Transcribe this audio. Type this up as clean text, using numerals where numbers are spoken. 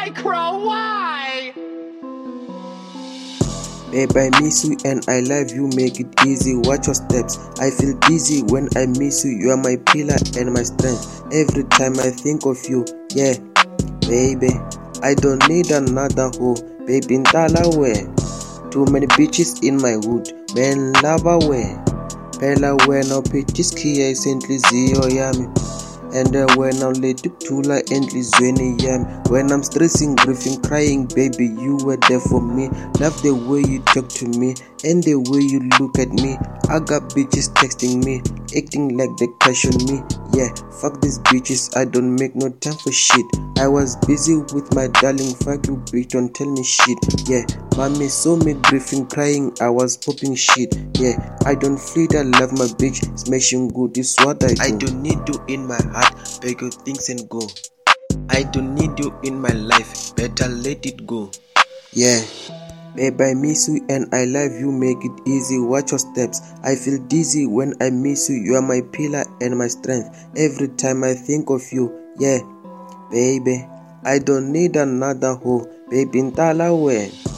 Why, Crow? Why? Babe, I miss you and I love you, make it easy, watch your steps. I feel dizzy when I miss you, you are my pillar and my strength. Every time I think of you, yeah, baby, I don't need another hoe. Baby, ntala we, too many bitches in my hood, man lava we, phela wena uphethe enhliziyo yami. And when I'm late to tula enhlizweni yami. When I'm stressing, grieving, crying, baby, you were there for me. Love the way you talk to me and the way you look at me. I got bitches texting me, acting like they crush on me. Yeah, fuck these bitches, I don't make no time for shit. I was busy with my darling, fuck you bitch, don't tell me shit. Yeah, mommy saw me grieving, crying, I was popping shit. Yeah, I don't flee, I love my bitch, smashing good is what I do. I don't need you in my heart, beg your things and go. I don't need you in my life, better let it go. Yeah, babe, I miss you and I love you, make it easy, watch your steps. I feel dizzy when I miss you, you are my pillar and my strength. Every time I think of you, yeah, baby, I don't need another hoe. Baby, ntala we.